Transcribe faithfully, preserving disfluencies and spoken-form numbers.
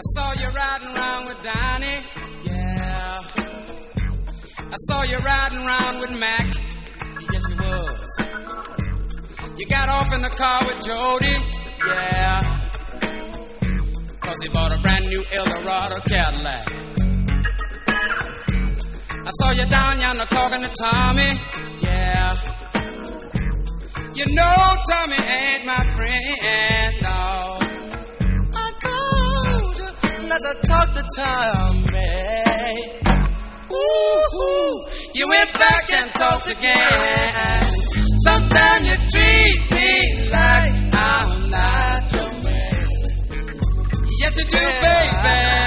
I saw you riding around with Donnie, yeah. I saw you riding around with Mac, yes you was. You got off in the car with Jody, yeah. Cause he bought a brand new Eldorado Cadillac. I saw you down yonder talking to Tommy, yeah. You know Tommy ain't my friend, no. I told you not to talk to Tommy. Ooh, you went back and talked again. Sometimes you treat me like I'm not your man. Yes you do, baby.